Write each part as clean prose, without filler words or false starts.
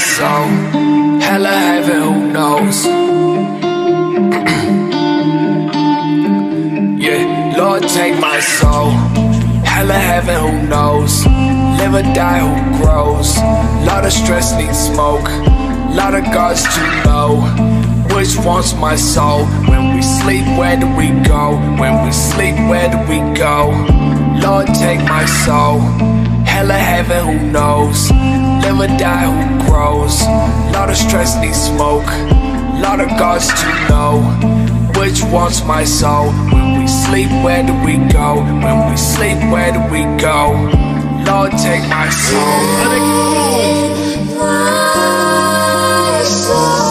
soul. Hell or heaven, who knows? Yeah, Lord, take my soul. Hell or heaven, who knows? Live or die, who grows? Lot of stress needs smoke. Lot of gods to know. Which one's my soul? When we sleep, where do we go? When we sleep, where do we go? Lord, take my soul. Hell or heaven, who knows? Live or die, who grows? Lot of stress needs smoke. Lot of gods to know. Which one's my soul? When we sleep, where do we go? When we sleep, where do we go? Lord, take my soul. Let it go. My soul.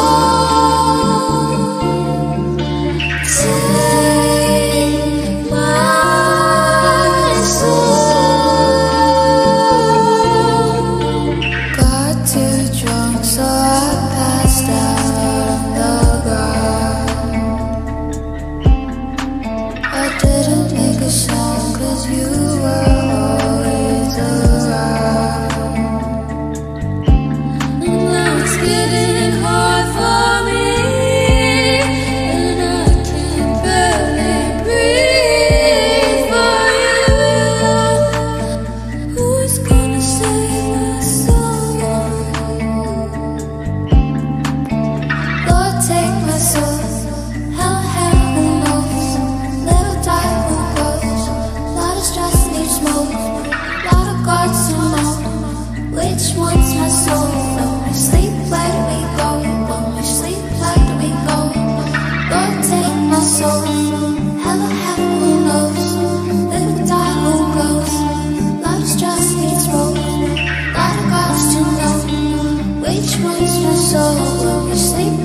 Which one's my soul? When we sleep, where do we go? When we sleep, where do we go? Lord, take my soul. Hell or heaven, who knows? Live or die, who goes? Lot of stress needs rope. Lot of gods to know. Which one's my soul? When we sleep,